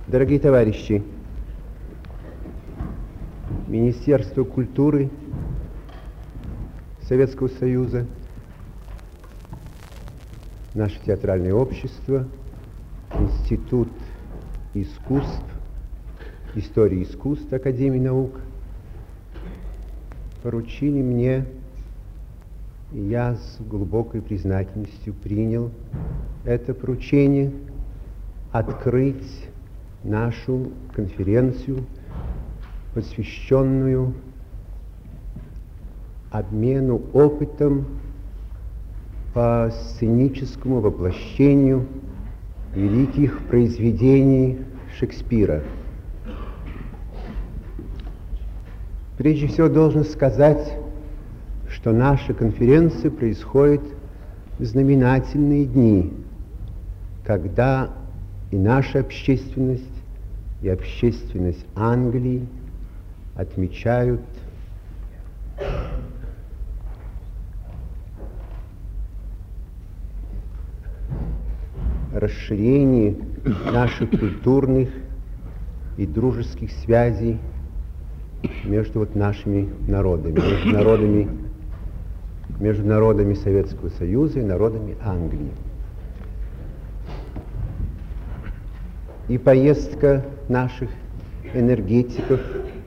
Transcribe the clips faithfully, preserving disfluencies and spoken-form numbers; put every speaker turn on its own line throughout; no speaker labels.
Дорогие товарищи, Министерство культуры Советского Союза, наше театральное общество, Институт искусств, истории искусств Академии наук поручили мне, и я с глубокой признательностью принял это поручение, открыть нашу конференцию, посвященную обмену опытом по сценическому воплощению великих произведений Шекспира. Прежде всего должен сказать, что наша конференция происходит в знаменательные дни, когда и наша общественность, и общественность Англии отмечают расширение наших культурных и дружеских связей между вот нашими народами, между народами, между народами Советского Союза и народами Англии. И поездка наших энергетиков,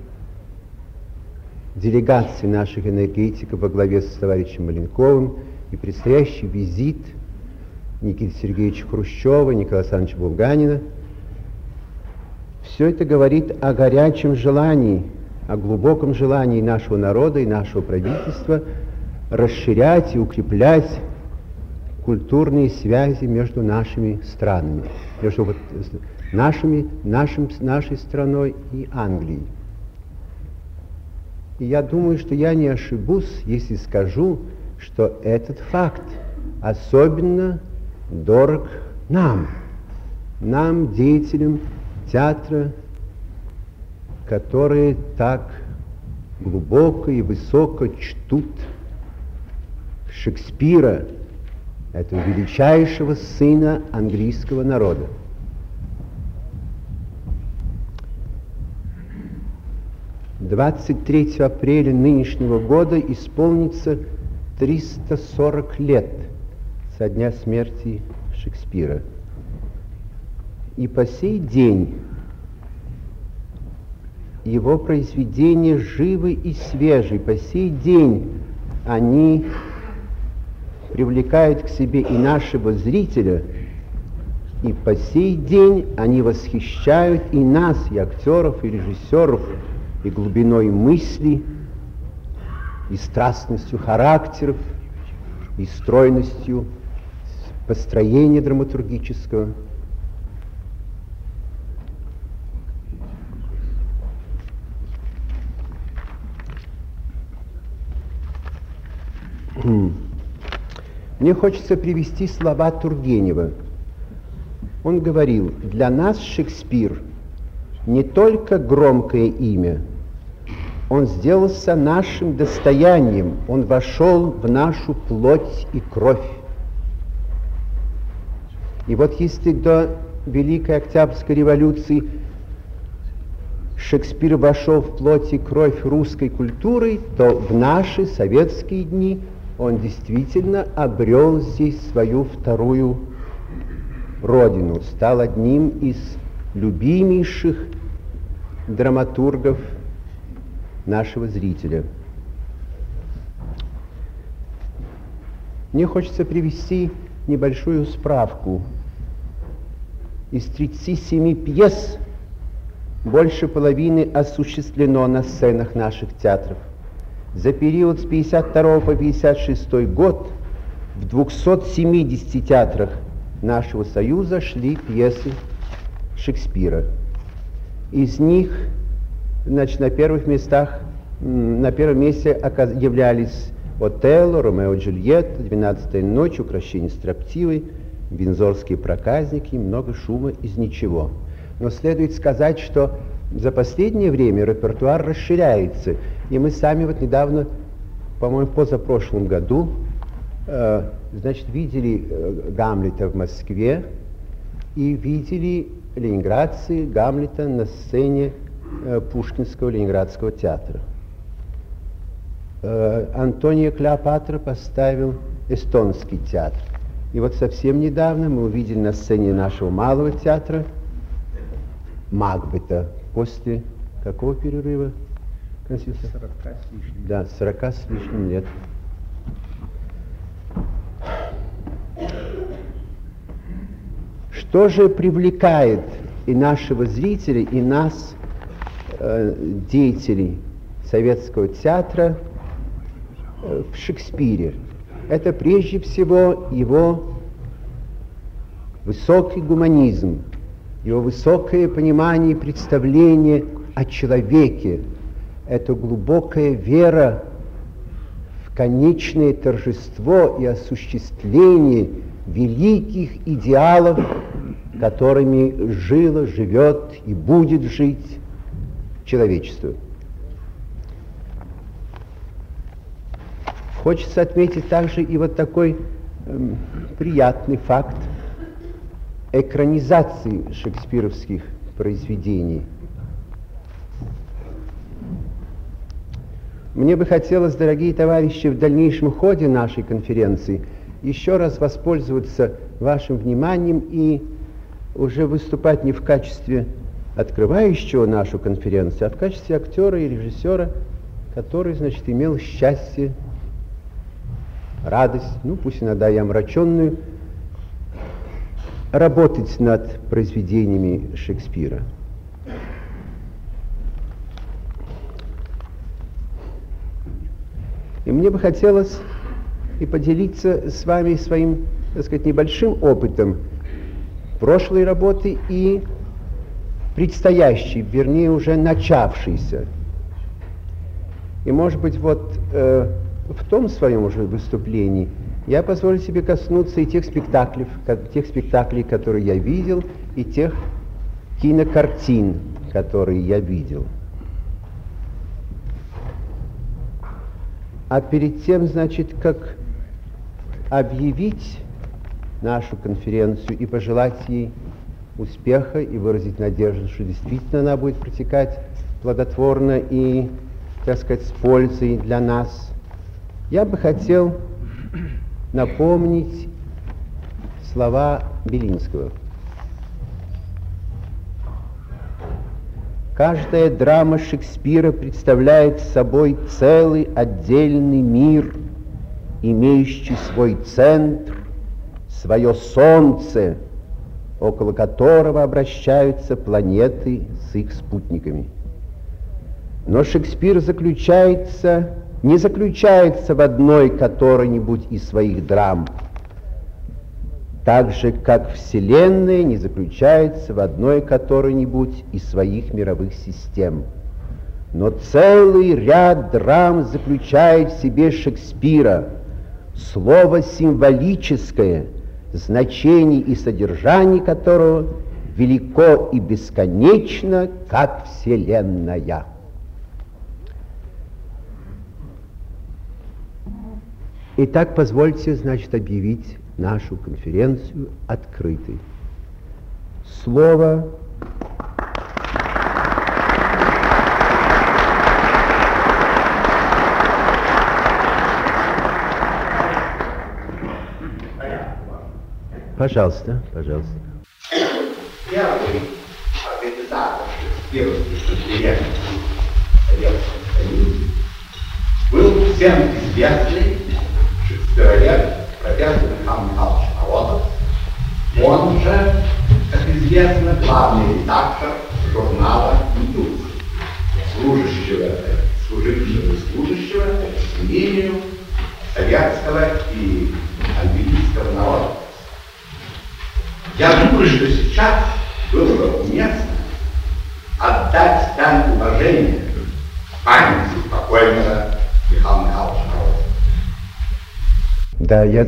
делегации наших энергетиков во главе с товарищем Маленковым и предстоящий визит Никиты Сергеевича Хрущева, Николая Александровича Булганина, все это говорит о горячем желании, о глубоком желании нашего народа и нашего правительства расширять и укреплять культурные связи между нашими странами, между вот нашими, нашим, нашей страной и Англией. И я думаю, что я не ошибусь, если скажу, что этот факт особенно дорог нам, нам, деятелям театра, которые так глубоко и высоко чтут Шекспира, этого величайшего сына английского народа. двадцать третьего апреля нынешнего года исполнится триста сорок лет со дня смерти Шекспира. И по сей день его произведения живы и свежи, по сей день они привлекают к себе и нашего зрителя, и по сей день они восхищают и нас, и актеров, и режиссеров, и глубиной мысли, и страстностью характеров, и стройностью построения драматургического. Мне хочется привести слова Тургенева. Он говорил: для нас Шекспир не только громкое имя, он сделался нашим достоянием, он вошел в нашу плоть и кровь. И вот если до Великой Октябрьской революции Шекспир вошел в плоть и кровь русской культуры, то в наши советские дни он действительно обрел здесь свою вторую родину, стал одним из любимейших драматургов нашего зрителя. Мне хочется привести небольшую справку. Из тридцати семи пьес больше половины осуществлено на сценах наших театров. За период с пятьдесят второго по пятьдесят шестой год в двухстах семидесяти театрах нашего Союза шли пьесы Шекспира. Из них, значит, на первых местах, на первом месте являлись Отелло, Ромео и Джульетта, «Двенадцатая ночь», «Укрощение строптивой», «Виндзорские проказники», много шума из ничего. Но следует сказать, что за последнее время репертуар расширяется. И мы сами вот недавно, по-моему, в позапрошлом году, э, значит, видели э, Гамлета в Москве, и видели ленинградцы Гамлета на сцене э, Пушкинского Ленинградского театра. Э, Антонио Клеопатра поставил Эстонский театр. И вот совсем недавно мы увидели на сцене нашего малого театра Макбета. После какого перерыва?
сорока с лишним.
Да, сорока с лишним лет. Что же привлекает и нашего зрителя, и нас, э, деятелей советского театра, э, в Шекспире? Это прежде всего его высокий гуманизм, его высокое понимание и представление о человеке, это глубокая вера в конечное торжество и осуществление великих идеалов, которыми жило, живет и будет жить человечество. Хочется отметить также и вот такой э, приятный факт экранизации шекспировских произведений. Мне бы хотелось, дорогие товарищи, в дальнейшем ходе нашей конференции еще раз воспользоваться вашим вниманием и уже выступать не в качестве открывающего нашу конференцию, а в качестве актера и режиссера, который, значит, имел счастье, радость, ну пусть иногда и омраченную, работать над произведениями Шекспира. И мне бы хотелось и поделиться с вами своим, так сказать, небольшим опытом прошлой работы и предстоящей, вернее, уже начавшейся. И, может быть, вот э, в том своем уже выступлении я позволю себе коснуться и тех спектаклей, тех спектаклей, которые я видел, и тех кинокартин, которые я видел. А перед тем, значит, как объявить нашу конференцию и пожелать ей успеха и выразить надежду, что действительно она будет протекать плодотворно и, так сказать, с пользой для нас, я бы хотел напомнить слова Белинского. Каждая драма Шекспира представляет собой целый отдельный мир, имеющий свой центр, свое солнце, около которого обращаются планеты с их спутниками. Но Шекспир заключается, не заключается в одной которой-нибудь из своих драм, так же, как Вселенная не заключается в одной которой-нибудь из своих мировых систем. Но целый ряд драм заключает в себе Шекспира, слово символическое, значение и содержание которого велико и бесконечно, как Вселенная. Итак, позвольте, значит, объявить нашу конференцию открытой. Слово Пожалуйста, пожалуйста.
Первый организатор шекспировских конференций Советского Союза был всем известный шекспировед профессор Михаил Михайлович Морозов. Он же, как известно, главный редактор журнала «Ньюс», служащего, служившего служащего мнению советского и английского народа. Я думаю, что сейчас было бы уместно отдать дань уважения памяти покойного Михаила Михайловича Морозова.
Да, я,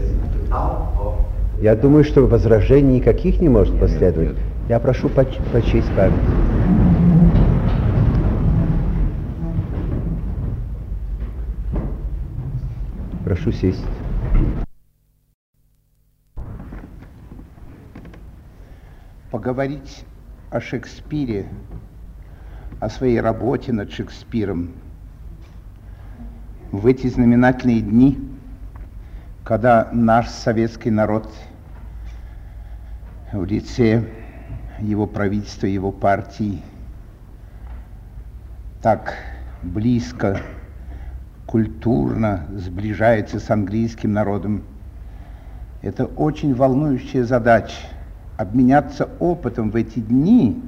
я думаю, что возражений никаких не может последовать. Я прошу поч почесть память. Прошу сесть. поговорить о Шекспире, о своей работе над Шекспиром в эти знаменательные дни, когда наш советский народ в лице его правительства, его партии так близко, культурно сближается с английским народом. Это очень волнующая задача — обменяться опытом в эти дни.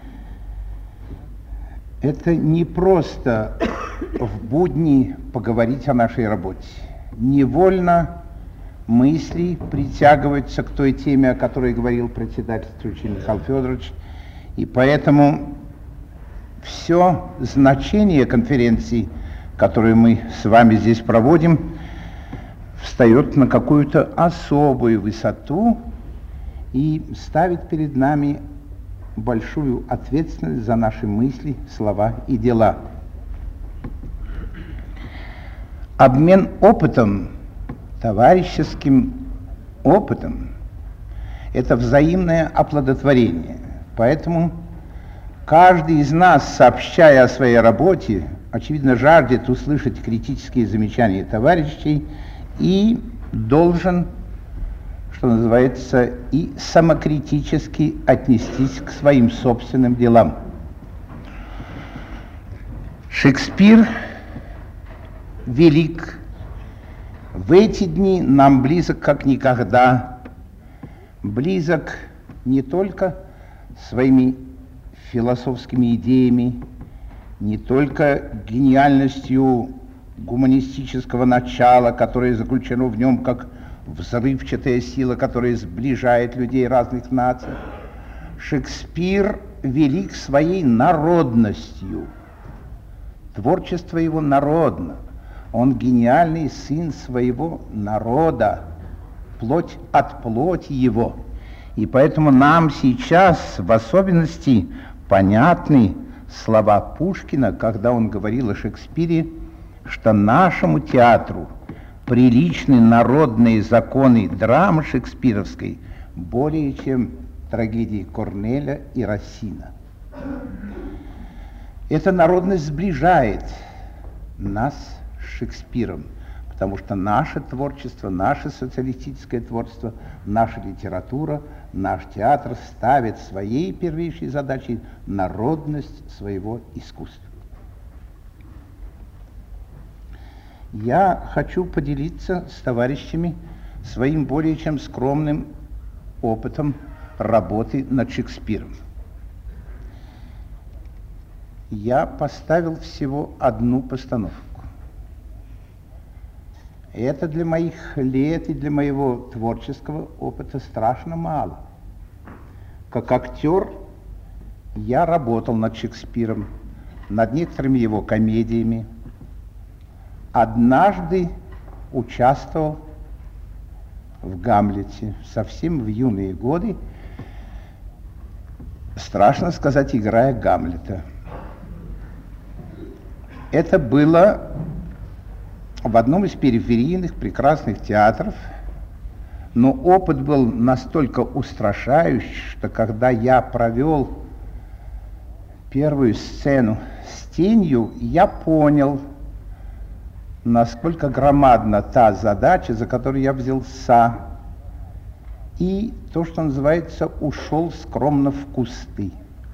Это не просто в будни поговорить о нашей работе. Невольно мысли притягиваются к той теме, о которой говорил председательствующий Михаил Федорович, и поэтому все значение конференции, которую мы с вами здесь проводим, встает на какую-то особую высоту и ставит перед нами большую ответственность за наши мысли, слова и дела. Обмен опытом, товарищеским опытом — это взаимное оплодотворение. Поэтому каждый из нас, сообщая о своей работе, очевидно, жаждет услышать критические замечания товарищей и должен, что называется, и самокритически отнестись к своим собственным делам. Шекспир велик. В эти дни нам близок как никогда. Близок не только своими философскими идеями, не только гениальностью гуманистического начала, которое заключено в нем как взрывчатая сила, которая сближает людей разных наций. Шекспир велик своей народностью. Творчество его народно. Он гениальный сын своего народа, плоть от плоти его. И поэтому нам сейчас в особенности понятны слова Пушкина, когда он говорил о Шекспире, что нашему театру приличны народные законы драмы шекспировской более чем трагедии Корнеля и Рассина. Эта народность сближает нас с Шекспиром, потому что наше творчество, наше социалистическое творчество, наша литература, наш театр ставит своей первейшей задачей народность своего искусства. Я хочу поделиться с товарищами своим более чем скромным опытом работы над Шекспиром. Я поставил всего одну постановку. Это для моих лет и для моего творческого опыта страшно мало. Как актер я работал над Шекспиром, над некоторыми его комедиями. Однажды участвовал в «Гамлете», совсем в юные годы, страшно сказать, играя Гамлета. Это было в одном из периферийных прекрасных театров, но опыт был настолько устрашающий, что когда я провел первую сцену с тенью, я понял, насколько громадна та задача, за которую я взялся, и то, что называется, ушел скромно в кусты.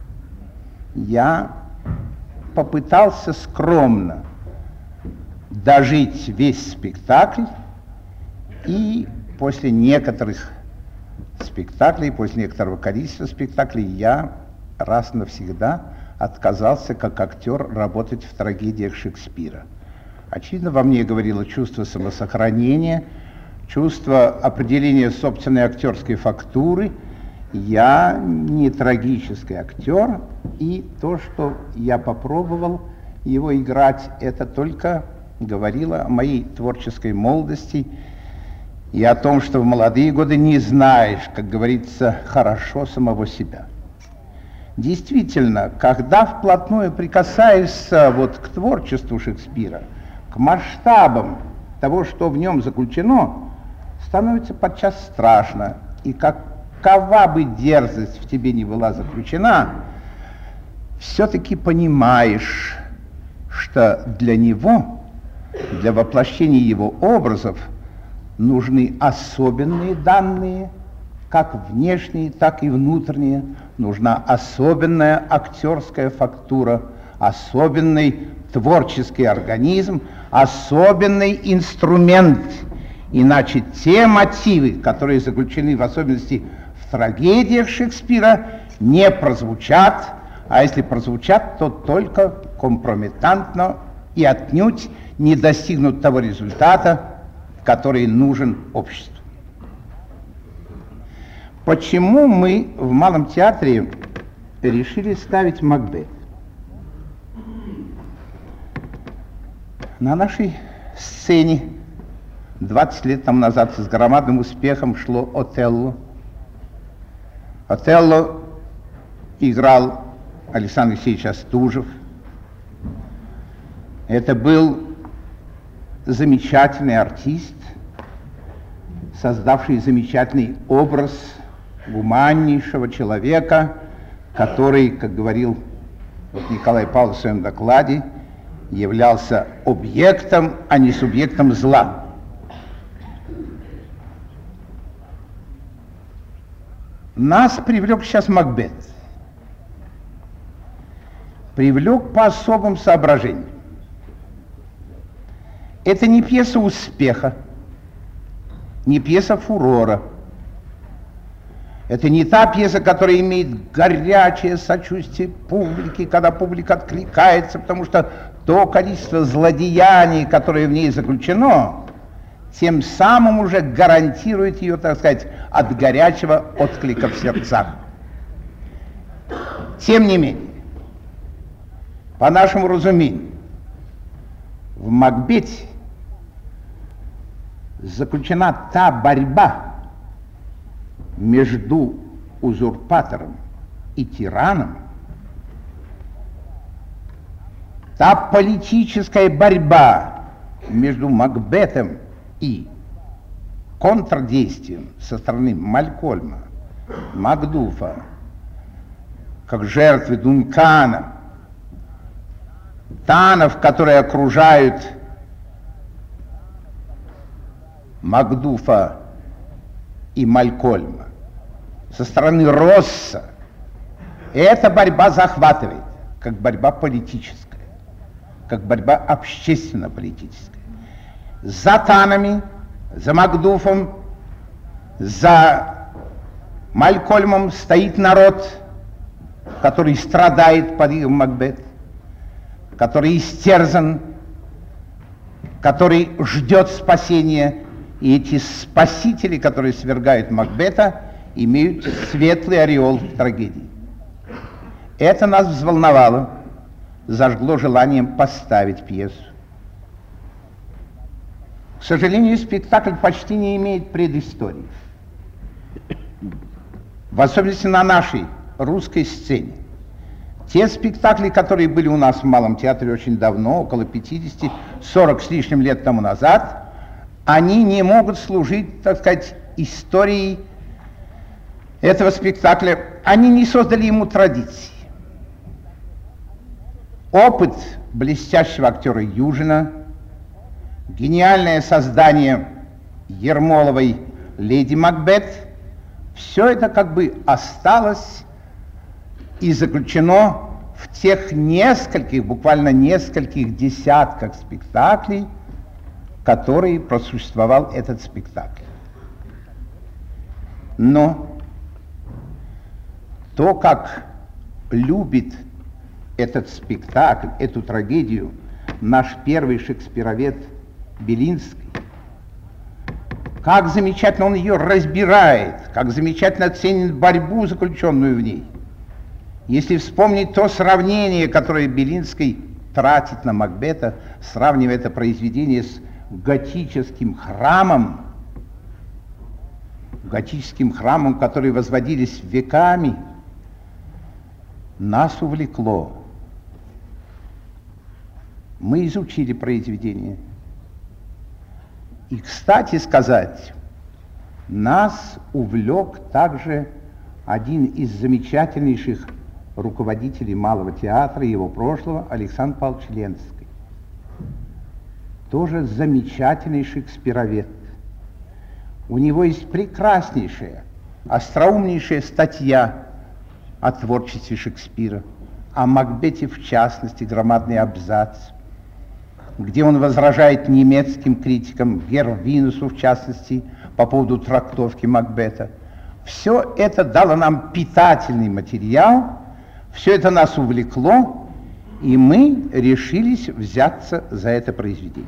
Я попытался скромно дожить весь спектакль, и после некоторых спектаклей, после некоторого количества спектаклей я раз навсегда отказался как актер работать в трагедиях Шекспира. Очевидно, во мне говорило чувство самосохранения, чувство определения собственной актерской фактуры. Я не трагический актер, и то, что я попробовал его играть, это только говорило о моей творческой молодости и о том, что в молодые годы не знаешь, как говорится, хорошо самого себя. Действительно, когда вплотную прикасаешься вот к творчеству Шекспира, к масштабам того, что в нем заключено, становится подчас страшно. И как какова бы дерзость в тебе не была заключена, все-таки понимаешь, что для него, для воплощения его образов нужны особенные данные, как внешние, так и внутренние. Нужна особенная актерская фактура, особенный творческий организм, особенный инструмент. Иначе те мотивы, которые заключены в особенности в трагедиях Шекспира, не прозвучат, а если прозвучат, то только компрометантно и отнюдь не достигнут того результата, который нужен обществу. Почему мы в Малом театре решили ставить Макбет? На нашей сцене двадцать лет тому назад с громадным успехом шло Отелло. Отелло играл Александр Алексеевич Остужев. Это был замечательный артист, создавший замечательный образ гуманнейшего человека, который, как говорил вот Николай Павлович в своем докладе, являлся объектом, а не субъектом зла. Нас привлек сейчас Макбет. Привлек по особым соображениям. Это не пьеса успеха, не пьеса фурора. Это не та пьеса, которая имеет горячее сочувствие публики, когда публика откликается, потому что то количество злодеяний, которое в ней заключено, тем самым уже гарантирует ее, так сказать, от горячего отклика в сердцах. Тем не менее, по нашему разумению, в Макбете заключена та борьба между узурпатором и тираном, та политическая борьба между Макбетом и контрдействием со стороны Малькольма, Макдуфа, как жертвы Дункана, танов, которые окружают Макдуфа и Малькольма, со стороны Росса. Эта борьба захватывает, как борьба политическая, как борьба общественно-политическая. За танами, за Макдуфом, за Малькольмом стоит народ, который страдает под их Макбет, который истерзан, который ждет спасения. И эти спасители, которые свергают Макбета, имеют светлый ореол в трагедии. Это нас взволновало, зажгло желанием поставить пьесу. К сожалению, спектакль почти не имеет предыстории. В особенности на нашей русской сцене. Те спектакли, которые были у нас в Малом театре очень давно, около пятидесяти, сорока с лишним лет тому назад, они не могут служить, так сказать, историей этого спектакля. Они не создали ему традиции. Опыт блестящего актера Южина, гениальное создание Ермоловой «Леди Макбет», все это как бы осталось и заключено в тех нескольких, буквально нескольких десятках спектаклей, который просуществовал этот спектакль. Но то, как любит этот спектакль, эту трагедию наш первый шекспировед Белинский, как замечательно он ее разбирает, как замечательно ценит борьбу, заключенную в ней. Если вспомнить то сравнение, которое Белинский тратит на Макбета, сравнивая это произведение с готическим храмом, готическим храмом, которые возводились веками, нас увлекло. Мы изучили произведение. И, кстати сказать, нас увлек также
один из замечательнейших руководителей Малого театра и его прошлого, Александр Павлович Ленский. Тоже замечательный шекспировед. У него есть прекраснейшая, остроумнейшая статья о творчестве Шекспира, о Макбете в частности, громадный абзац, где он возражает немецким критикам, Гервинусу в частности, по поводу трактовки Макбета. Все это дало нам питательный материал, все это нас увлекло, и мы решились взяться за это произведение.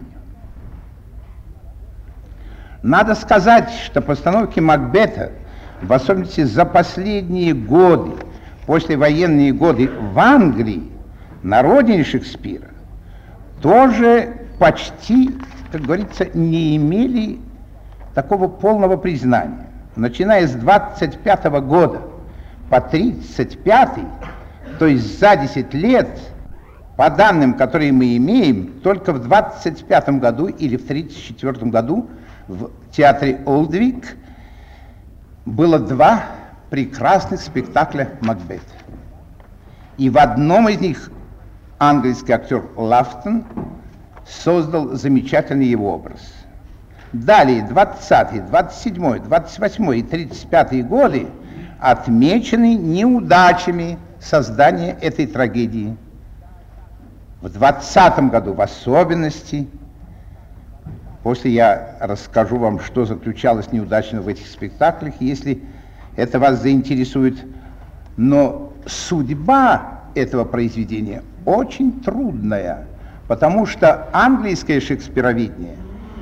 Надо сказать, что постановки Макбета, в особенности за последние годы, послевоенные годы в Англии, на родине Шекспира, тоже почти, как говорится, не имели такого полного признания. Начиная с двадцать пятого года по тридцать пятый, то есть за десять лет, по данным, которые мы имеем, только в двадцать пятом году или в тридцать четвёртом году в театре Олдвик было два прекрасных спектакля Макбета. И в одном из них английский актер Лафтон создал замечательный его образ. Далее двадцатый, двадцать седьмой, двадцать восьмой и тридцать пятый годы отмечены неудачами создания этой трагедии. В двадцатом году в особенности, после я расскажу вам, что заключалось неудачно в этих спектаклях, если это вас заинтересует, но судьба этого произведения очень трудная, потому что английское шекспироведение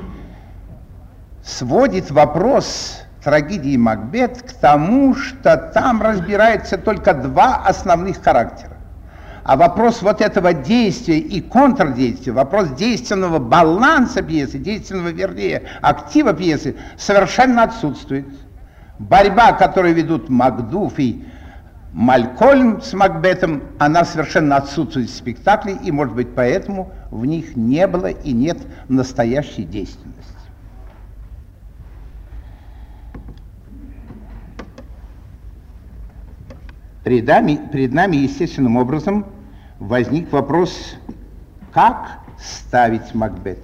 сводит вопрос трагедии Макбет к тому, что там разбирается только два основных характера. А вопрос вот этого действия и контрдействия, вопрос действенного баланса пьесы, действенного, вернее, актива пьесы совершенно отсутствует. Борьба, которую ведут Макдуф и Малькольм с Макбетом, она совершенно отсутствует в спектакле, и, может быть, поэтому в них не было и нет настоящей действенности. Перед нами, перед нами, естественным образом, возник вопрос, как ставить Макбета,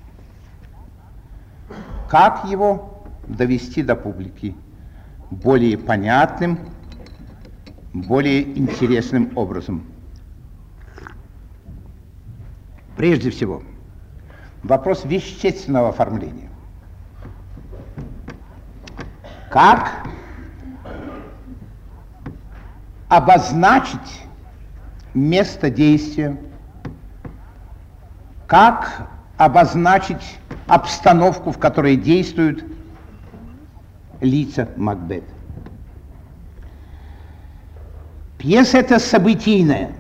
как его довести до публики более понятным, более интересным образом. Прежде всего, вопрос вещественного оформления. Как обозначить место действия, как обозначить обстановку, в которой действуют лица Макбета. Пьеса эта событийная.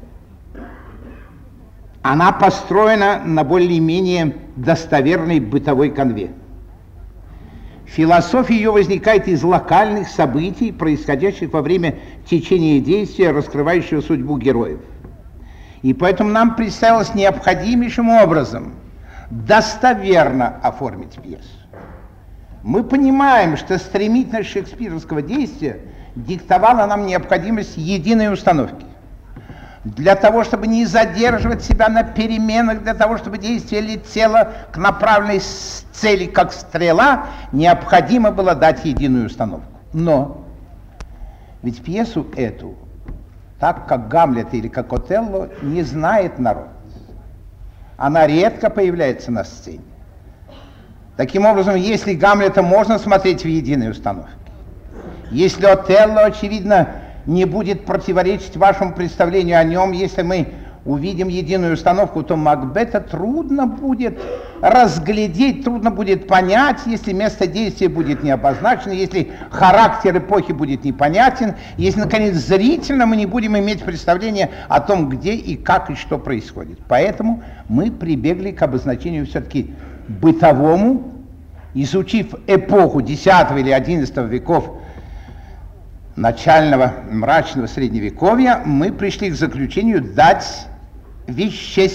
Она построена на более-менее достоверной бытовой канве. Философия ее возникает из локальных событий, происходящих во время течения действия, раскрывающего судьбу героев. И поэтому нам представилось необходимейшим образом достоверно оформить пьесу. Мы понимаем, что стремительность шекспировского действия диктовала нам необходимость единой установки. Для того, чтобы не задерживать себя на переменах, для того, чтобы действие летело к направленной цели, как стрела, необходимо было дать единую установку. Но ведь пьесу эту, так как Гамлет или как Отелло, не знает народ. Она редко появляется на сцене. Таким образом, если Гамлета можно смотреть в единой установке, если Отелло, очевидно, не будет противоречить вашему представлению о нем, если мы увидим единую установку, то Макбета трудно будет разглядеть, трудно будет понять, если место действия будет не обозначено, если характер эпохи будет непонятен, если, наконец, зрительно мы не будем иметь представления о том, где и как и что происходит. Поэтому мы прибегли к обозначению все-таки бытовому, изучив эпоху десятого или одиннадцатого веков начального мрачного средневековья, мы пришли к заключению дать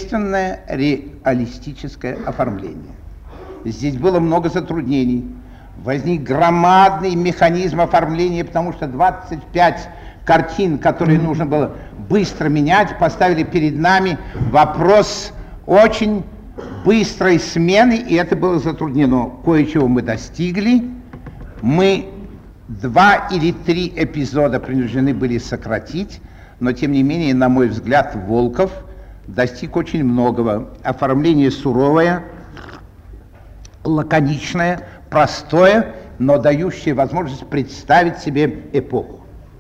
вещественное реалистическое оформление. Здесь было много затруднений. возник громадный механизм оформления, потому что двадцать пять картин, которые нужно было быстро менять, поставили перед нами вопрос очень быстрой смены, и это было затруднено. Кое-чего мы достигли. Мы два или три эпизода принуждены были сократить, но тем не менее, на мой взгляд, Волков достиг очень многого. Оформление суровое, лаконичное, простое, но дающее возможность представить себе эпоху.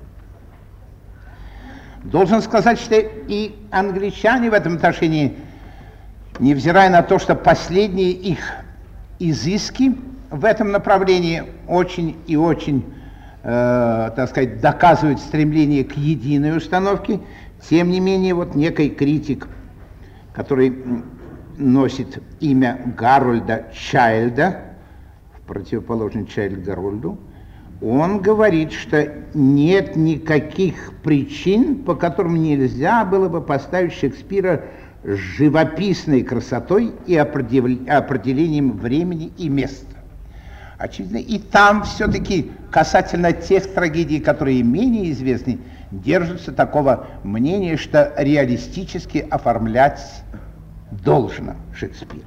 Должен сказать, что и англичане в этом отношении, невзирая на то, что последние их изыски в этом направлении очень и очень, э, так сказать, доказывают стремление к единой установке, тем не менее, вот некий критик, который носит имя Гарольда Чайльда, в противоположность Чайльд Гарольду, он говорит, что нет никаких причин, по которым нельзя было бы поставить Шекспира с живописной красотой и определением времени и места. Очевидно, и там все-таки касательно тех трагедий, которые менее известны, держится такого мнения, что реалистически оформлять должно Шекспира.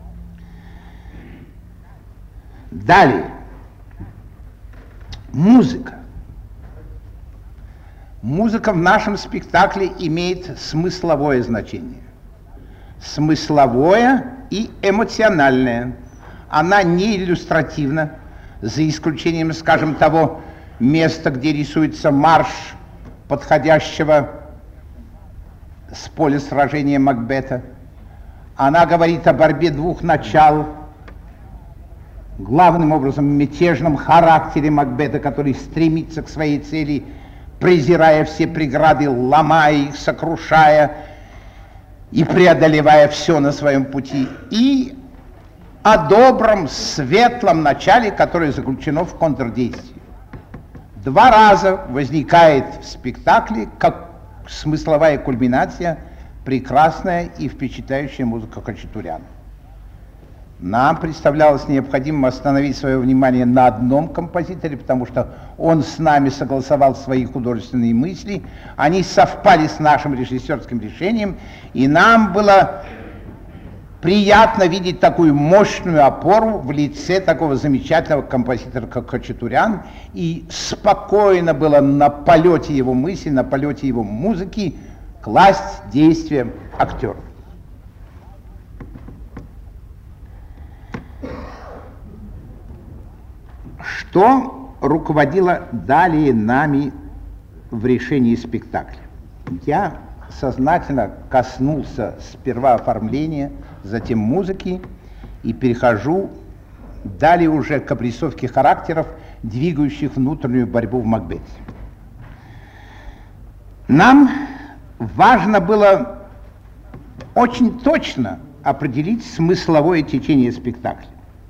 Далее. Музыка. Музыка в нашем спектакле имеет смысловое значение. Смысловое и эмоциональное. Она не иллюстративна, за исключением, скажем, того места, где рисуется марш подходящего с поля сражения Макбета. Она говорит о борьбе двух начал, главным образом мятежном характере Макбета, который стремится к своей цели, презирая все преграды, ломая их, сокрушая и преодолевая все на своем пути, и о добром, светлом начале, которое заключено в контрдействии. Два раза возникает в спектакле, как смысловая кульминация, прекрасная и впечатляющая музыка Хачатуряна. Нам представлялось необходимым остановить свое внимание на одном композиторе, потому что он с нами согласовал свои художественные мысли, они совпали с нашим режиссерским решением, и нам было приятно видеть такую мощную опору в лице такого замечательного композитора, как Хачатурян, и спокойно было на полете его мысли, на полете его музыки класть действия актеров. Что руководило далее нами в решении спектакля? Я сознательно коснулся сперва оформления, затем музыки, и перехожу далее уже к обрисовке характеров, двигающих внутреннюю борьбу в Макбете. Нам важно было очень точно определить смысловое течение спектакля.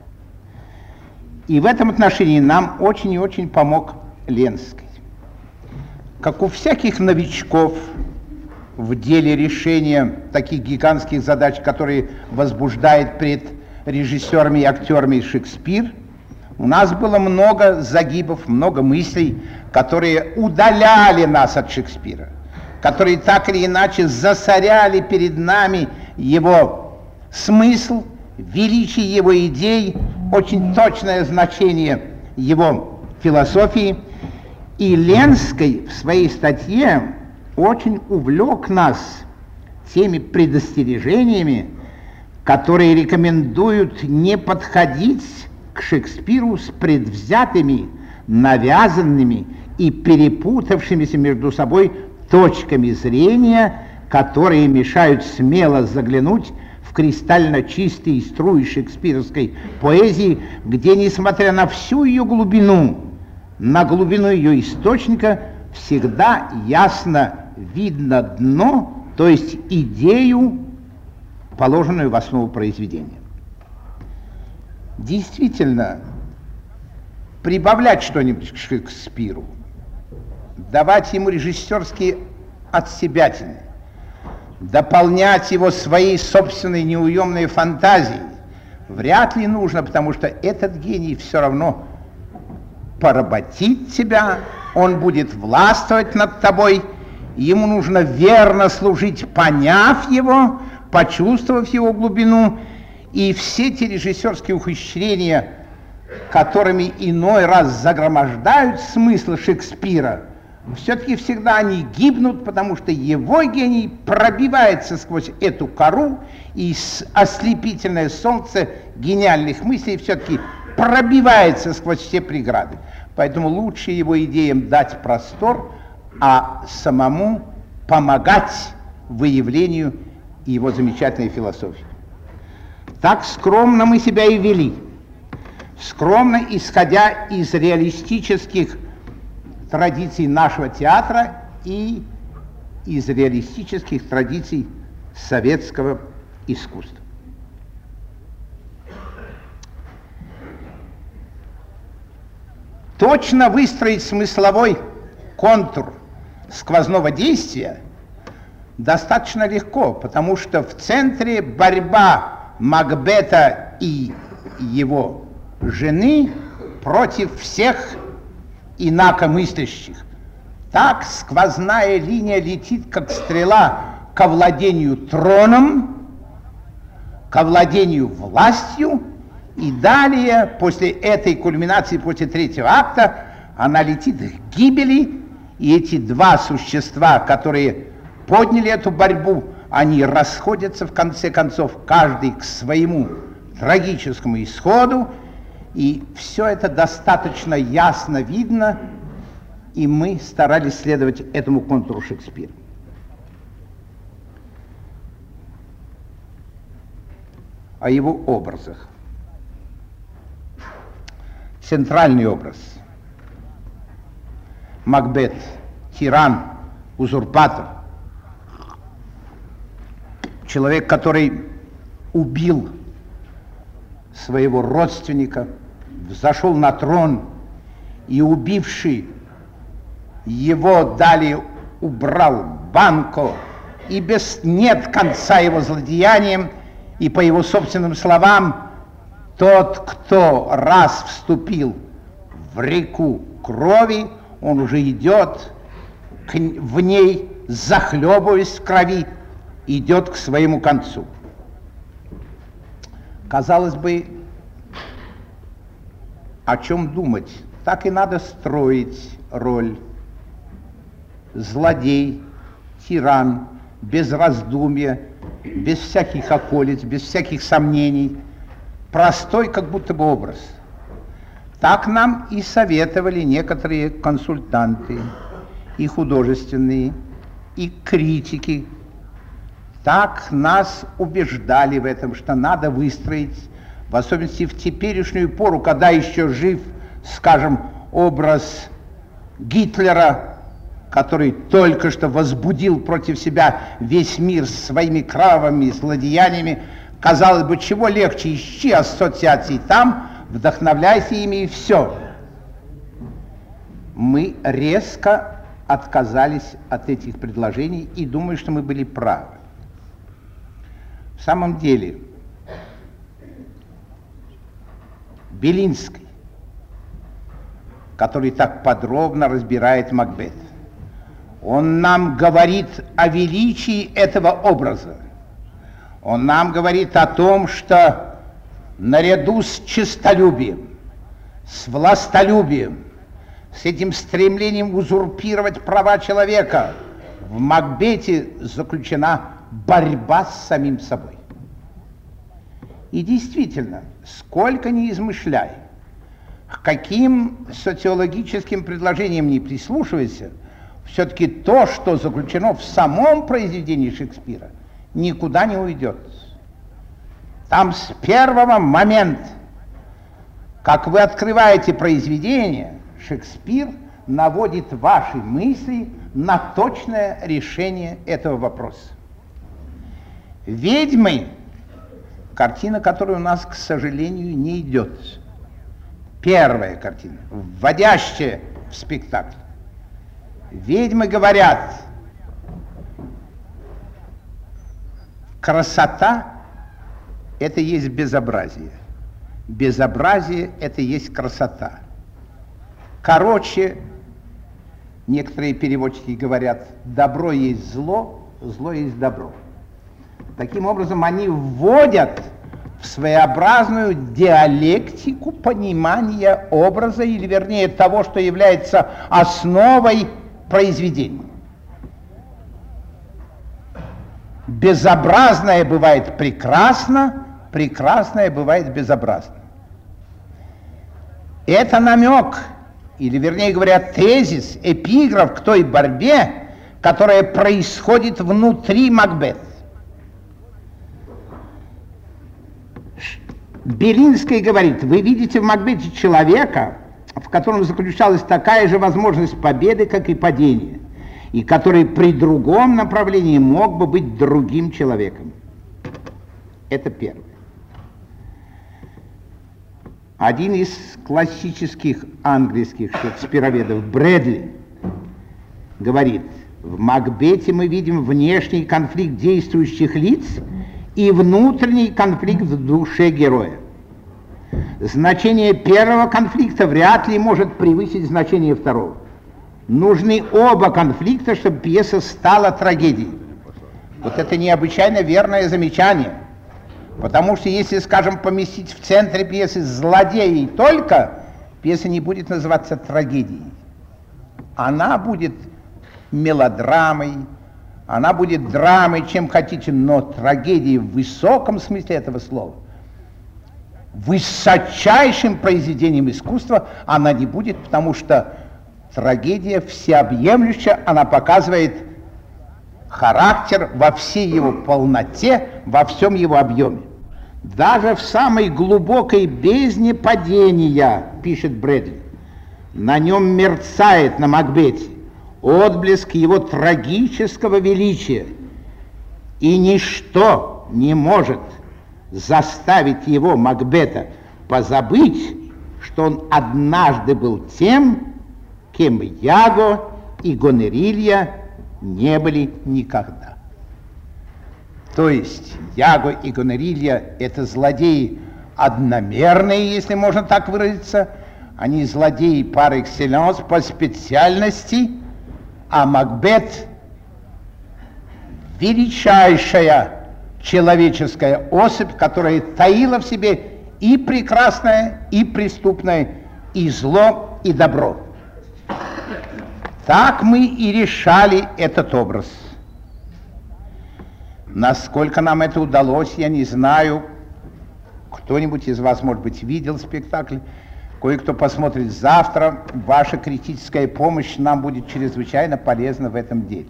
И в этом отношении нам очень и очень помог Ленский. Как у всяких новичков в деле решения таких гигантских задач, которые возбуждает пред режиссерами и актерами Шекспир, у нас было много загибов, много мыслей, которые удаляли нас от Шекспира, которые так или иначе засоряли перед нами его смысл, величие его идей, очень точное значение его философии. И Ленский в своей статье очень увлек нас теми предостережениями, которые рекомендуют не подходить к Шекспиру с предвзятыми, навязанными и перепутавшимися между собой точками зрения, которые мешают смело заглянуть в кристально чистые струи шекспировской поэзии, где, несмотря на всю ее глубину, на глубину ее источника, всегда ясно видно дно, то есть идею, положенную в основу произведения. Действительно, прибавлять что-нибудь к Шекспиру, давать ему режиссерские отсебятины, дополнять его своей собственной неуемной фантазией, вряд ли нужно, потому что этот гений все равно поработит тебя, он будет властвовать над тобой, ему нужно верно служить, поняв его, почувствовав его глубину, и все те режиссерские ухищрения, которыми иной раз загромождают смысл Шекспира, все-таки всегда они гибнут, потому что его гений пробивается сквозь эту кору, и ослепительное солнце гениальных мыслей все-таки пробивается сквозь все преграды. Поэтому лучше его идеям дать простор, а самому помогать выявлению его замечательной философии. Так скромно мы себя и вели, скромно исходя из реалистических традиций нашего театра и из реалистических традиций советского искусства. Точно выстроить смысловой контур сквозного действия достаточно легко, потому что в центре борьба Макбета и его жены против всех инакомыслящих. Так сквозная линия летит, как стрела, к овладению троном, к овладению властью, и далее, после этой кульминации, после третьего акта, она летит к гибели, и эти два существа, которые подняли эту борьбу, они расходятся в конце концов, каждый к своему трагическому исходу, и все это достаточно ясно видно, и мы старались следовать этому контуру Шекспира. О его образах. Центральный образ. Макбет, тиран, узурпатор. Человек, который убил своего родственника, взошел на трон и, убивший его, далее убрал банко, и без нет конца его злодеяниям, и по его собственным словам, тот, кто раз вступил в реку крови, он уже идет к, в ней, захлебываясь в крови, идет к своему концу. Казалось бы, о чем думать? Так и надо строить роль. Злодей, тиран, без раздумья, без всяких околиц, без всяких сомнений. Простой, как будто бы образ. Так нам и советовали некоторые консультанты, и художественные, и критики. Так нас убеждали в этом, что надо выстроить, в особенности в теперешнюю пору, когда еще жив, скажем, образ Гитлера, который только что возбудил против себя весь мир своими кровавыми злодеяниями. Казалось бы, чего легче, ищи ассоциации там, вдохновляйся ими, и все. Мы резко отказались от этих предложений и думаю, что мы были правы. В самом деле, Белинский, который так подробно разбирает Макбет, он нам говорит о величии этого образа. Он нам говорит о том, что наряду с честолюбием, с властолюбием, с этим стремлением узурпировать права человека, в Макбете заключена борьба с самим собой. И действительно, сколько ни измышляй, к каким социологическим предложениям не прислушивайся, все-таки то, что заключено в самом произведении Шекспира, никуда не уйдет. Там с первого момента, как вы открываете произведение, Шекспир наводит ваши мысли на точное решение этого вопроса. «Ведьмы» — картина, которая у нас, к сожалению, не идет. Первая картина, вводящая в спектакль. Ведьмы говорят: красота — это есть безобразие. Безобразие – это есть красота. Короче, некоторые переводчики говорят, добро есть зло, зло есть добро. Таким образом, они вводят в своеобразную диалектику понимания образа, или вернее того, что является основой произведения. Безобразное бывает прекрасно, прекрасное бывает безобразно. Это намек, или вернее говоря, тезис, эпиграф к той борьбе, которая происходит внутри Макбета. Белинский говорит, вы видите в Макбете человека, в котором заключалась такая же возможность победы, как и падения, и который при другом направлении мог бы быть другим человеком. Это первое. Один из классических английских шекспироведов, Брэдли, говорит, в Макбете мы видим внешний конфликт действующих лиц и внутренний конфликт в душе героя. Значение первого конфликта вряд ли может превысить значение второго. Нужны оба конфликта, чтобы пьеса стала трагедией. Вот это необычайно верное замечание. Потому что если, скажем, поместить в центре пьесы злодеей только, пьеса не будет называться трагедией. Она будет мелодрамой, она будет драмой, чем хотите, но трагедией в высоком смысле этого слова, высочайшим произведением искусства она не будет, потому что трагедия всеобъемлющая, она показывает характер во всей его полноте, во всем его объеме. Даже в самой глубокой бездне падения, пишет Брэдли, на нем мерцает, на Макбете, отблеск его трагического величия, и ничто не может заставить его, Макбета, позабыть, что он однажды был тем, кем Яго и Гонерилья не были никогда. То есть Яго и Гонерилья — это злодеи одномерные, если можно так выразиться, они злодеи par excellence, по специальности, а Макбет — величайшая человеческая особь, которая таила в себе и прекрасное, и преступное, и зло, и добро. Так мы и решали этот образ. Насколько нам это удалось, я не знаю. Кто-нибудь из вас, может быть, видел спектакль, кое-кто посмотрит завтра. Ваша критическая помощь нам будет чрезвычайно полезна в этом деле.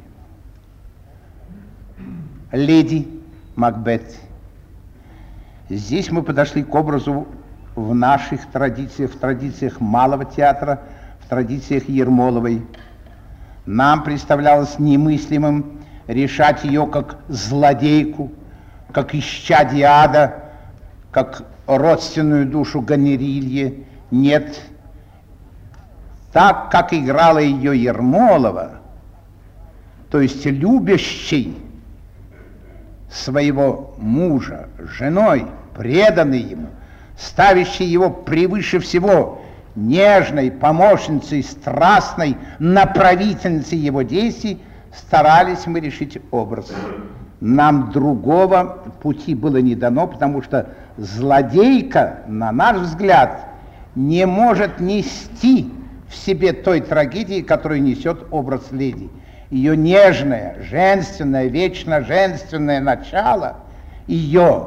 Леди Макбет. Здесь мы подошли к образу в наших традициях, в традициях малого театра, в традициях Ермоловой. Нам представлялось немыслимым решать ее как злодейку, как исчадие ада, как родственную душу Гонерилье. Нет. Так, как играла ее Ермолова, то есть любящий своего мужа, женой, преданный ему, ставящий его превыше всего, нежной помощницей, страстной направительницей его действий, старались мы решить образ. Нам другого пути было не дано, потому что злодейка, на наш взгляд, не может нести в себе той трагедии, которую несет образ леди. Ее нежное, женственное, вечно женственное начало ее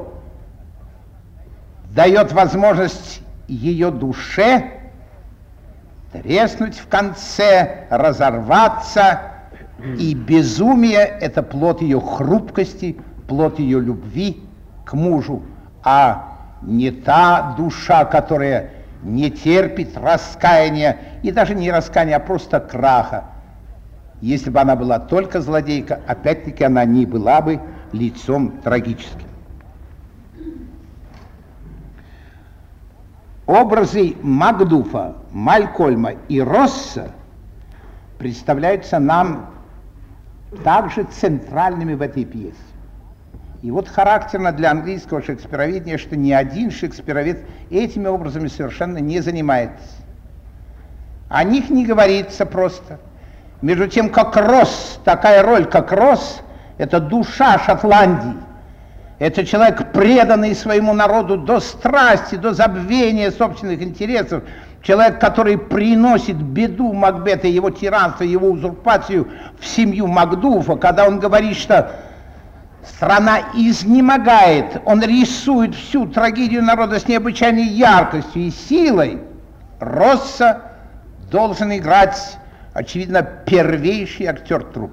дает возможность ее душе треснуть в конце, разорваться, и безумие — это плод ее хрупкости, плод ее любви к мужу, а не та душа, которая не терпит раскаяния, и даже не раскаяния, а просто краха. Если бы она была только злодейка, опять-таки она не была бы лицом трагическим. Образы Макдуфа, Малькольма и Росса представляются нам также центральными в этой пьесе. И вот характерно для английского шекспироведения, что ни один шекспировед этими образами совершенно не занимается. О них не говорится просто. Между тем, как Росс, такая роль, как Росс, это душа Шотландии. Это человек, преданный своему народу до страсти, до забвения собственных интересов. Человек, который приносит беду Макбета, его тиранство, его узурпацию в семью Макдуфа, когда он говорит, что страна изнемогает, он рисует всю трагедию народа с необычайной яркостью и силой. Росса должен играть, очевидно, первейший актер труппы.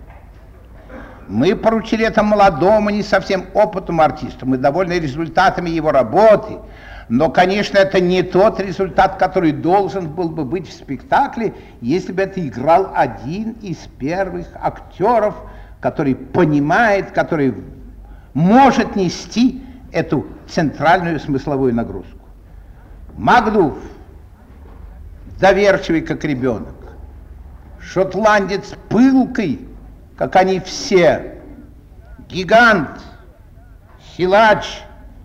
Мы поручили это молодому, не совсем опытному артисту, мы довольны результатами его работы, но, конечно, это не тот результат, который должен был бы быть в спектакле, если бы это играл один из первых актеров, который понимает, который может нести эту центральную смысловую нагрузку. Макдуф, доверчивый как ребенок, шотландец пылкий, как они все, гигант, силач.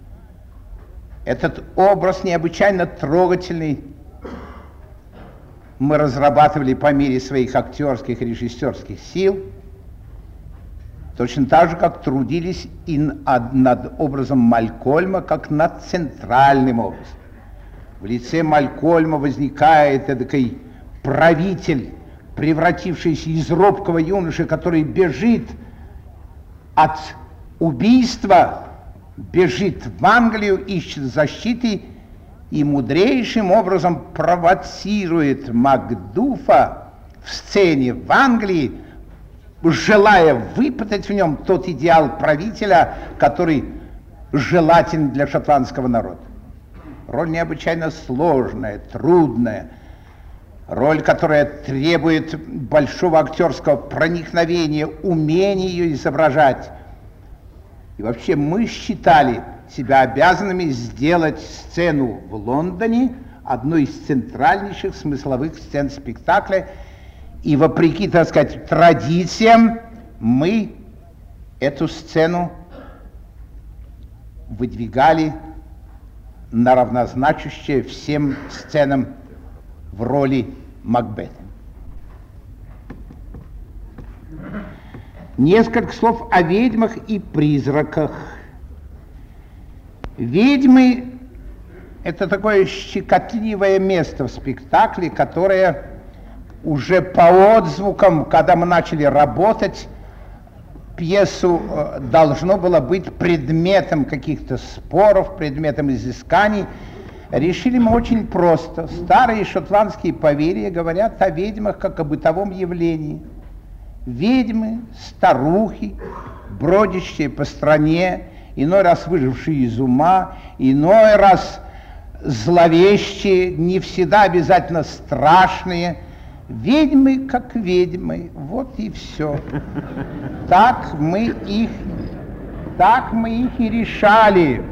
Этот образ необычайно трогательный мы разрабатывали по мере своих актерских и режиссерских сил, точно так же, как трудились и над образом Малькольма, как над центральным образом. В лице Малькольма возникает эдакий правитель, превратившийся из робкого юноши, который бежит от убийства, бежит в Англию, ищет защиты и мудрейшим образом провоцирует Макдуфа в сцене в Англии, желая выпытать в нем тот идеал правителя, который желателен для шотландского народа. Роль необычайно сложная, трудная, роль, которая требует большого актерского проникновения, умения ее изображать. И вообще мы считали себя обязанными сделать сцену в Лондоне одной из центральнейших смысловых сцен спектакля. И вопреки, так сказать, традициям, мы эту сцену выдвигали на равнозначащее всем сценам в роли Макбета. Несколько слов о ведьмах и призраках. Ведьмы – это такое щекотливое место в спектакле, которое уже по отзвукам, когда мы начали работать, пьесу должно было быть предметом каких-то споров, предметом изысканий. Решили мы очень просто. Старые шотландские поверья говорят о ведьмах как о бытовом явлении. Ведьмы, старухи, бродящие по стране, иной раз выжившие из ума, иной раз зловещие, не всегда обязательно страшные. Ведьмы как ведьмы, вот и все. Так мы их, так мы их и решали.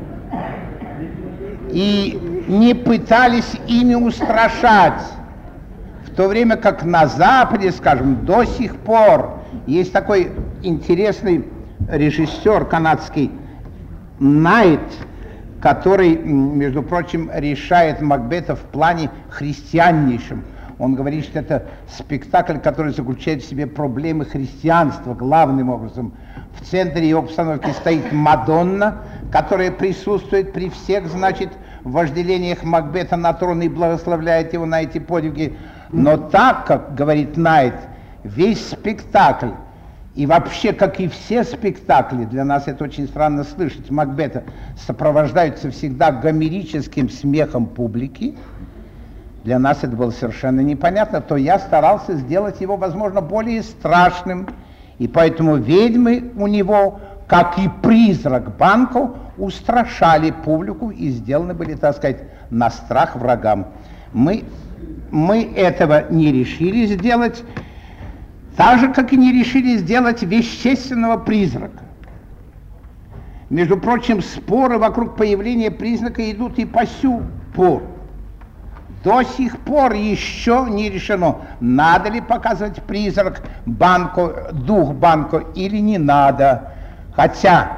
И не пытались ими устрашать. В то время как на Западе, скажем, до сих пор есть такой интересный режиссер канадский Найт, который, между прочим, решает Макбета в плане христианнейшем. Он говорит, что это спектакль, который заключает в себе проблемы христианства главным образом. В центре его обстановки стоит Мадонна, которая присутствует при всех, значит, вожделениях Макбета на трон и благословляет его на эти подвиги. Но так, как говорит Найт, весь спектакль, и вообще, как и все спектакли, для нас это очень странно слышать, Макбета сопровождаются всегда гомерическим смехом публики. Для нас это было совершенно непонятно, то я старался сделать его, возможно, более страшным. И поэтому ведьмы у него, как и призрак Банко, устрашали публику и сделаны были, так сказать, на страх врагам. Мы, мы этого не решили сделать, так же, как и не решили сделать вещественного призрака. Между прочим, споры вокруг появления призрака идут и по сю пору. До сих пор еще не решено, надо ли показывать призрак Банко, дух Банко или не надо. Хотя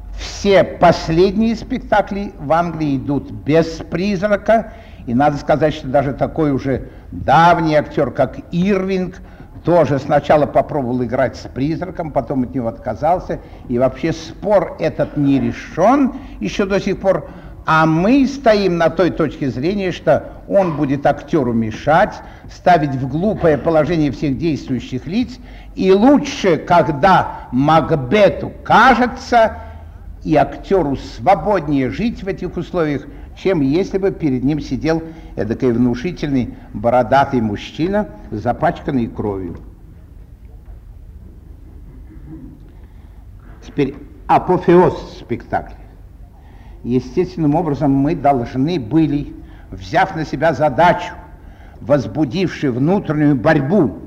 все последние спектакли в Англии идут без призрака, и надо сказать, что даже такой уже давний актер, как Ирвинг, тоже сначала попробовал играть с призраком, потом от него отказался, и вообще спор этот не решен еще до сих пор, а мы стоим на той точке зрения, что он будет актеру мешать, ставить в глупое положение всех действующих лиц, и лучше, когда Макбету кажется, и актеру свободнее жить в этих условиях, чем если бы перед ним сидел эдакой внушительный бородатый мужчина, запачканный кровью. Теперь апофеоз спектакля. Естественным образом мы должны были, взяв на себя задачу, возбудившую внутреннюю борьбу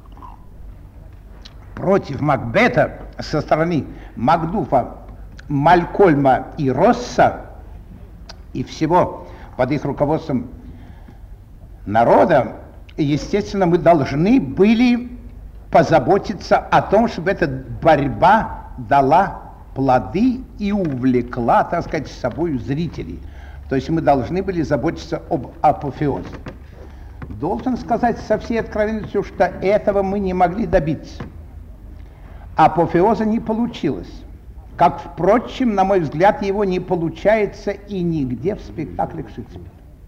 против Макбета со стороны Макдуфа, Малькольма и Росса, и всего под их руководством народа, естественно, мы должны были позаботиться о том, чтобы эта борьба дала плоды и увлекла, так сказать, с собой зрителей. То есть мы должны были заботиться об апофеозе. Должен сказать со всей откровенностью, что этого мы не могли добиться. Апофеоза не получилось. Как, впрочем, на мой взгляд, его не получается и нигде в спектаклях Шекспира.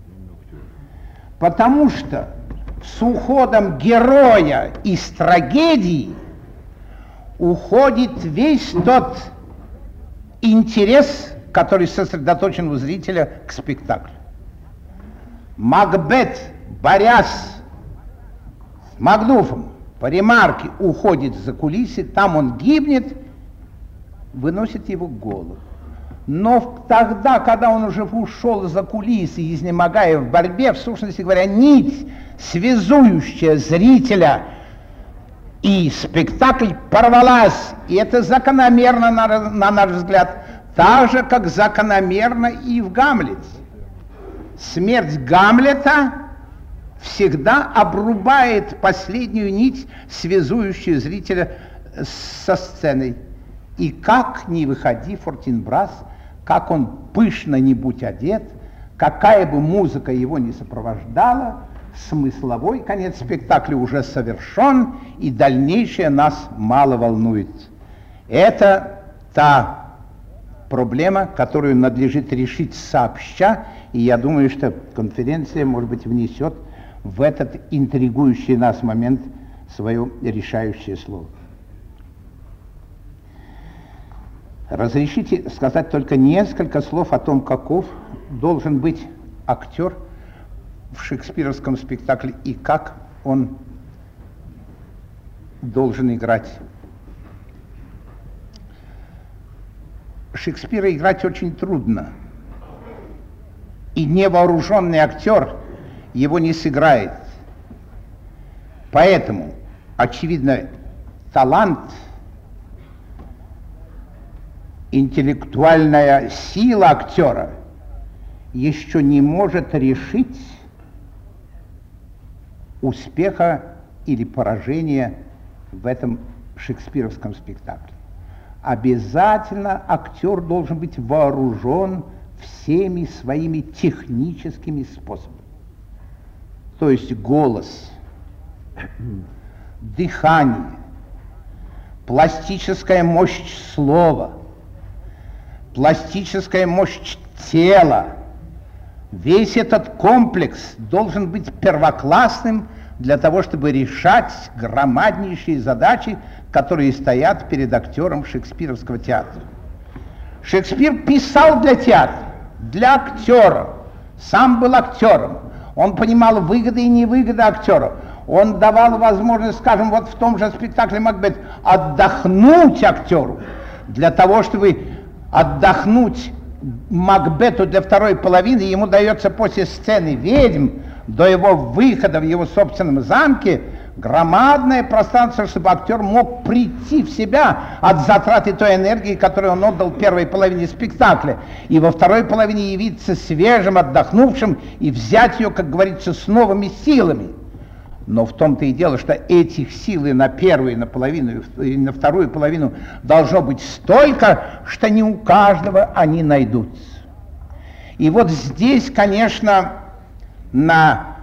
Потому что с уходом героя из трагедии уходит весь тот интерес, который сосредоточен у зрителя к спектаклю. Макбет, борясь с Макдуфом, по ремарке уходит за кулисы, там он гибнет, выносит его голову. Но тогда, когда он уже ушел за кулисы, изнемогая в борьбе, в сущности говоря, нить, связующая зрителя и спектакль, порвалась. И это закономерно, на, на наш взгляд, так же, как закономерно и в Гамлете. Смерть Гамлета всегда обрубает последнюю нить, связующую зрителя со сценой. И как ни выходи Фортинбрас, как он пышно не будь одет, какая бы музыка его не сопровождала, смысловой конец спектакля уже совершен, и дальнейшее нас мало волнует. Это та проблема, которую надлежит решить сообща, и я думаю, что конференция, может быть, внесет в этот интригующий нас момент свое решающее слово. Разрешите сказать только несколько слов о том, каков должен быть актер в шекспировском спектакле и как он должен играть. Шекспира играть очень трудно, и невооруженный актер его не сыграет. Поэтому, очевидно, талант, интеллектуальная сила актера еще не может решить успеха или поражения в этом шекспировском спектакле. Обязательно актер должен быть вооружен всеми своими техническими способами. То есть голос, дыхание, пластическая мощь слова, пластическая мощь тела. Весь этот комплекс должен быть первоклассным для того, чтобы решать громаднейшие задачи, которые стоят перед актером шекспировского театра. Шекспир писал для театра, для актера, сам был актером. Он понимал выгоды и невыгоды актера. Он давал возможность, скажем, вот в том же спектакле «Макбет» отдохнуть актеру для того, чтобы отдохнуть Макбету для второй половины, ему дается после сцены «Ведьм» до его выхода в его собственном замке громадное пространство, чтобы актер мог прийти в себя от затраты той энергии, которую он отдал в первой половине спектакля, и во второй половине явиться свежим, отдохнувшим и взять ее, как говорится, с новыми силами. Но в том-то и дело, что этих сил и на первую, и на половину, и на вторую половину должно быть столько, что не у каждого они найдутся. И вот здесь, конечно, на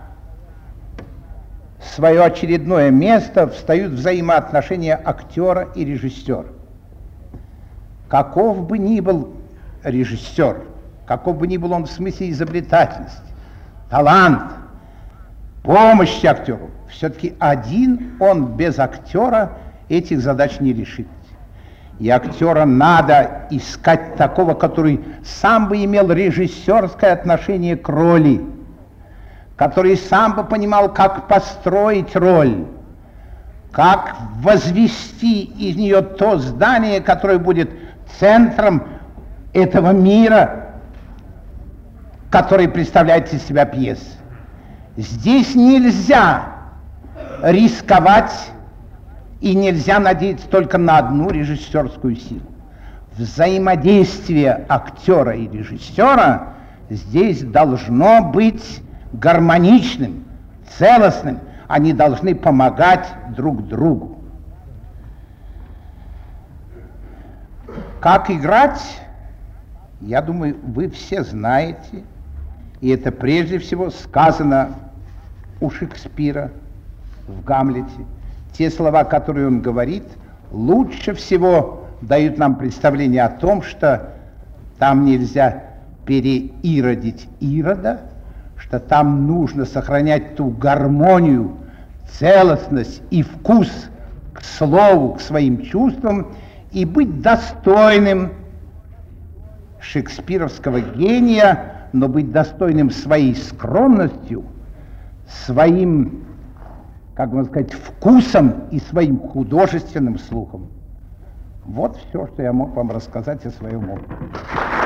свое очередное место встают взаимоотношения актера и режиссера. Каков бы ни был режиссер, каков бы ни был он в смысле изобретательности, талант, помощи актеру, все-таки один он без актера этих задач не решит. И актера надо искать такого, который сам бы имел режиссерское отношение к роли, который сам бы понимал, как построить роль, как возвести из нее то здание, которое будет центром этого мира, который представляет из себя пьеса. Здесь нельзя рисковать и нельзя надеяться только на одну режиссерскую силу. Взаимодействие актера и режиссера здесь должно быть гармоничным, целостным. Они должны помогать друг другу. Как играть, я думаю, вы все знаете, и это прежде всего сказано у Шекспира в «Гамлете». Те слова, которые он говорит, лучше всего дают нам представление о том, что там нельзя переиродить Ирода, что там нужно сохранять ту гармонию, целостность и вкус к слову, к своим чувствам и быть достойным шекспировского гения, но быть достойным своей скромностью, своим, как можно сказать, вкусом и своим художественным слухом. Вот все, что я мог вам рассказать о своем опыте.